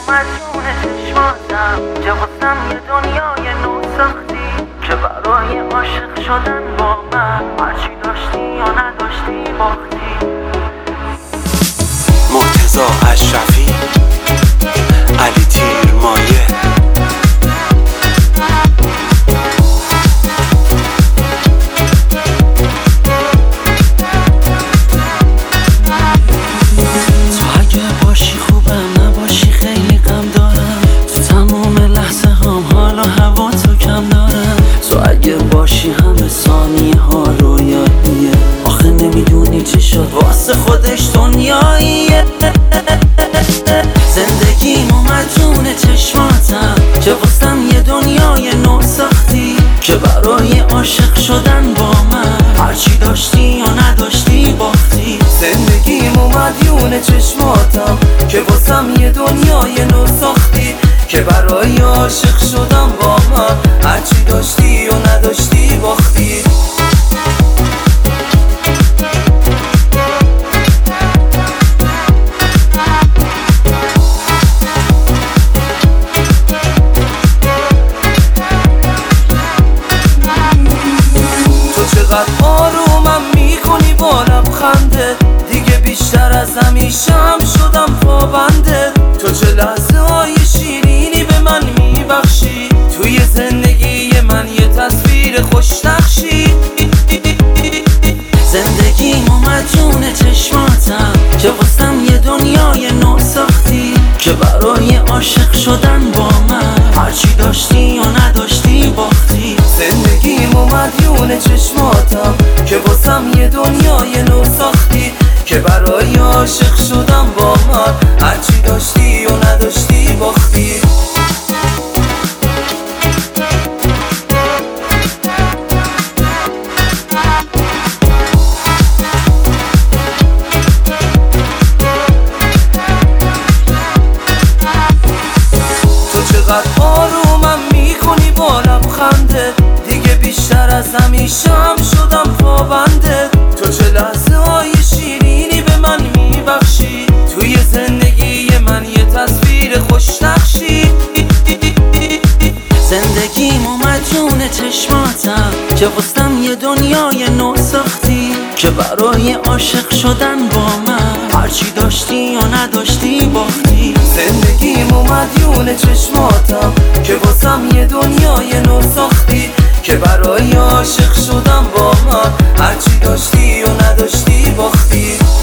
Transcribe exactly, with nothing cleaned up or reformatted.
مدیون چشماتم که واسم یه دنیای نو ساختی، که برای عاشق شدن با من هرچی داشتی یا نداشتی باختی. مرتضی اشرفی، علی تیرمایه. تو اگه باشی خوبم، نباشی خیلی غم دارم. تو تمام لحظه هم حالا هوا تو کم دارم. تو اگه باشی همه ثانیه ها رویاییه. آخه نمیدونی چی شد واسه خودش دنیاییه. زندگیم و مدیون چشماتم که واسم یه دنیای نو ساختی، که برای عاشق شدن با من هرچی داشتی یا نداشتی باختی. زندگیم و مدیون چشماتم که واسم یه دنیای نو ساختی، که برای عاشق شدن با من هرچی داشتی و نداشتی باختی. چقدر آرومم میکنی با لبخنده، دیگه بیشتر از همیشه هم شدم پابنده. تو چه لحظه های شیرینی به من میبخشی، توی زندگی من یه تصویر خوش نقشی. زندگیم و مدیون چشماتم که واسم یه دنیای نو ساختی، که برای عاشق شدن با من هرچی داشتی یا نداشتی باختی. زندگیم و مدیون چشماتم که واسم یه دنیای نو ساختی، که برای عاشق شدن با من هرچی داشتی و نداشتی باختی. چقدر آرومم میکنی با لبخنده، دیگه بیشتر از همیشه هم شدم پابنده. تو چه لحظه های شیرینی به من میبخشی، توی زندگی من یه تصویر خوش نقشی. زندگیم و مدیون چشماتم که واسم یه دنیای نو ساختی، که برای عاشق شدن با من هرچی داشتی یا نداشتی باختی. زندگیم و مدیون چشماتم که واسم یه دنیای نو ساختی، که برای عاشق شدن با من هرچی داشتی و نداشتی باختی.